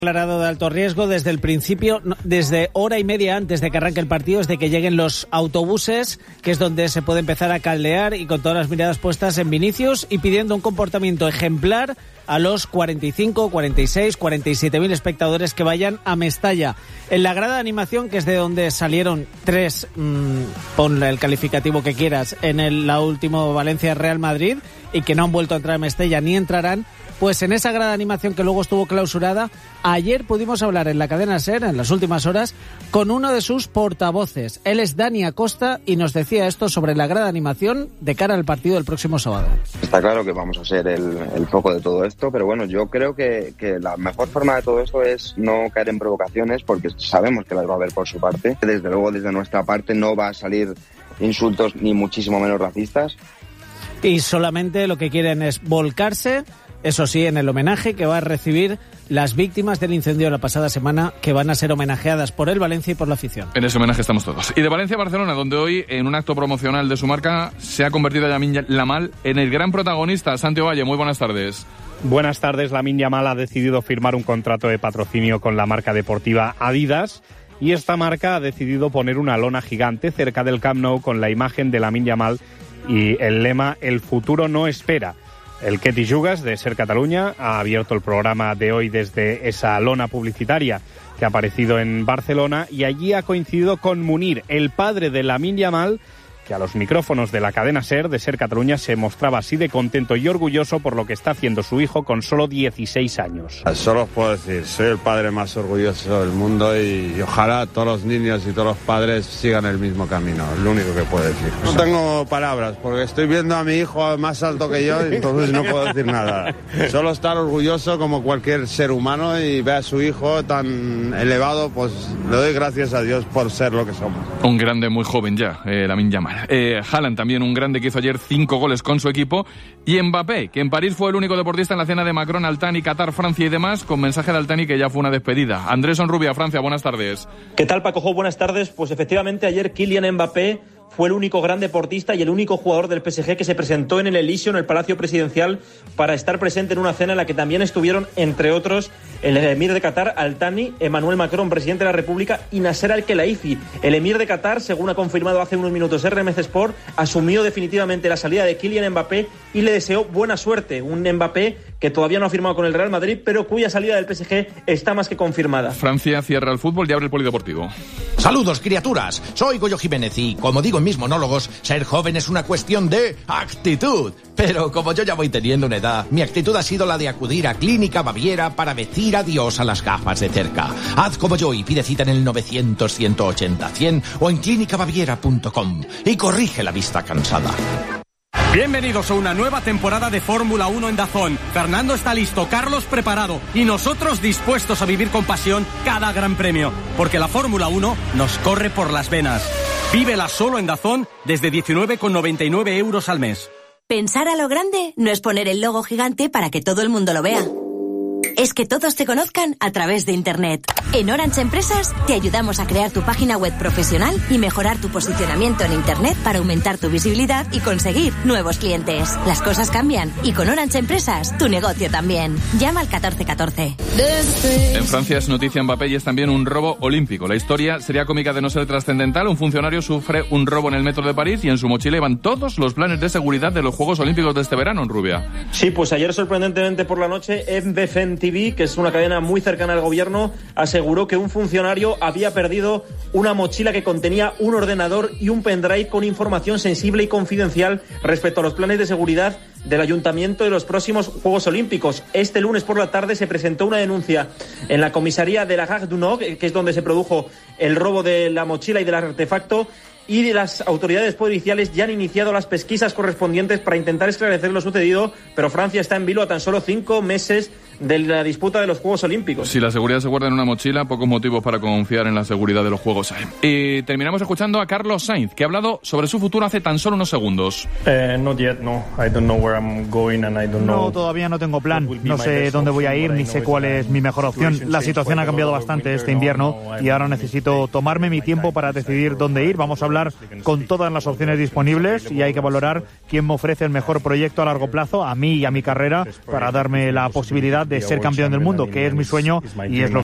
Declarado de alto riesgo desde el principio, desde hora y media antes de que arranque el partido, desde que lleguen los autobuses, que es donde se puede empezar a caldear, y con todas las miradas puestas en Vinicius y pidiendo un comportamiento ejemplar a los 45, 46, 47.000 espectadores que vayan a Mestalla. En la grada de animación, que es de donde salieron tres, ponle el calificativo que quieras, en la última Valencia-Real Madrid, y que no han vuelto a entrar a Mestalla ni entrarán, pues en esa grada de animación que luego estuvo clausurada, ayer pudimos hablar en la cadena SER, en las últimas horas, con uno de sus portavoces. Él es Dani Acosta y nos decía esto sobre la grada de animación de cara al partido del próximo sábado. Está claro que vamos a ser el foco de todo esto, pero bueno, yo creo que la mejor forma de todo esto es no caer en provocaciones, porque sabemos que las va a haber por su parte. Desde luego, desde nuestra parte no va a salir insultos ni muchísimo menos racistas. Y solamente lo que quieren es volcarse, eso sí, en el homenaje que va a recibir las víctimas del incendio de la pasada semana, que van a ser homenajeadas por el Valencia y por la afición. En ese homenaje estamos todos. Y de Valencia a Barcelona, donde hoy, en un acto promocional de su marca, se ha convertido Lamine Yamal en el gran protagonista. Santi Ovalle, muy buenas tardes. Buenas tardes. Lamine Yamal ha decidido firmar un contrato de patrocinio con la marca deportiva Adidas, y esta marca ha decidido poner una lona gigante cerca del Camp Nou con la imagen de Lamine Yamal y el lema "El futuro no espera". El Ketty Jugas de Ser Catalunya ha abierto el programa de hoy desde esa lona publicitaria que ha aparecido en Barcelona, y allí ha coincidido con Munir, el padre de Lamine Yamal, que a los micrófonos de la cadena SER de Ser Catalunya se mostraba así de contento y orgulloso por lo que está haciendo su hijo con solo 16 años. Solo os puedo decir, soy el padre más orgulloso del mundo y ojalá todos los niños y todos los padres sigan el mismo camino, es lo único que puedo decir. No tengo palabras porque estoy viendo a mi hijo más alto que yo y entonces no puedo decir nada. Solo estar orgulloso como cualquier ser humano y ver a su hijo tan elevado, pues le doy gracias a Dios por ser lo que somos. Un grande muy joven ya, Lamine Yamal. Haaland también, un grande que hizo ayer 5 goles con su equipo, y Mbappé, que en París fue el único deportista en la cena de Macron, Altani, Qatar, Francia y demás, con mensaje de Altani que ya fue una despedida. Andrés Onrubia, Francia, buenas tardes. ¿Qué tal, Paco Jo? Buenas tardes. Pues efectivamente ayer Kylian Mbappé fue el único gran deportista y el único jugador del PSG que se presentó en el Elíseo, en el Palacio Presidencial, para estar presente en una cena en la que también estuvieron, entre otros, el emir de Qatar, Al-Thani, Emmanuel Macron, presidente de la República, y Nasser Al-Khelaifi. El emir de Qatar, según ha confirmado hace unos minutos RMC Sport, asumió definitivamente la salida de Kylian Mbappé y le deseó buena suerte. Un Mbappé que todavía no ha firmado con el Real Madrid, pero cuya salida del PSG está más que confirmada. Francia cierra el fútbol y abre el polideportivo. Saludos, criaturas. Soy Goyo Jiménez y, como digo en mis monólogos, ser joven es una cuestión de actitud. Pero como yo ya voy teniendo una edad, mi actitud ha sido la de acudir a Clínica Baviera para decir adiós a las gafas de cerca. Haz como yo y pide cita en el 900-180-100 o en clinicabaviera.com y corrige la vista cansada. Bienvenidos a una nueva temporada de Fórmula 1 en DAZN. Fernando está listo, Carlos preparado y nosotros dispuestos a vivir con pasión cada gran premio, porque la Fórmula 1 nos corre por las venas. Vívela solo en DAZN desde 19,99 € al mes. Pensar a lo grande no es poner el logo gigante para que todo el mundo lo vea. Es que todos te conozcan a través de Internet. En Orange Empresas te ayudamos a crear tu página web profesional y mejorar tu posicionamiento en Internet para aumentar tu visibilidad y conseguir nuevos clientes. Las cosas cambian y con Orange Empresas tu negocio también. Llama al 1414. En Francia es noticia Mbappé y es también un robo olímpico. La historia sería cómica de no ser trascendental. Un funcionario sufre un robo en el metro de París y en su mochila iban todos los planes de seguridad de los Juegos Olímpicos de este verano, en Rubia. Sí, pues ayer sorprendentemente por la noche BFM TV, que es una cadena muy cercana al gobierno, aseguró que un funcionario había perdido una mochila que contenía un ordenador y un pendrive con información sensible y confidencial respecto a los planes de seguridad del ayuntamiento de los próximos Juegos Olímpicos. Este lunes por la tarde se presentó una denuncia en la comisaría de la Gare du Nord, que es donde se produjo el robo de la mochila y del artefacto, y las autoridades policiales ya han iniciado las pesquisas correspondientes para intentar esclarecer lo sucedido, pero Francia está en vilo a tan solo 5 meses de la disputa de los Juegos Olímpicos. Si la seguridad se guarda en una mochila, pocos motivos para confiar en la seguridad de los Juegos hay. Y terminamos escuchando a Carlos Sainz, que ha hablado sobre su futuro hace tan solo unos segundos. No, todavía no tengo plan. No sé dónde voy a ir, ni sé cuál es mi mejor opción. La situación ha cambiado bastante este invierno y ahora necesito tomarme mi tiempo para decidir dónde ir. Vamos a hablar con todas las opciones disponibles y hay que valorar quién me ofrece el mejor proyecto a largo plazo, a mí y a mi carrera, para darme la posibilidad de ser campeón del mundo, que es mi sueño y es lo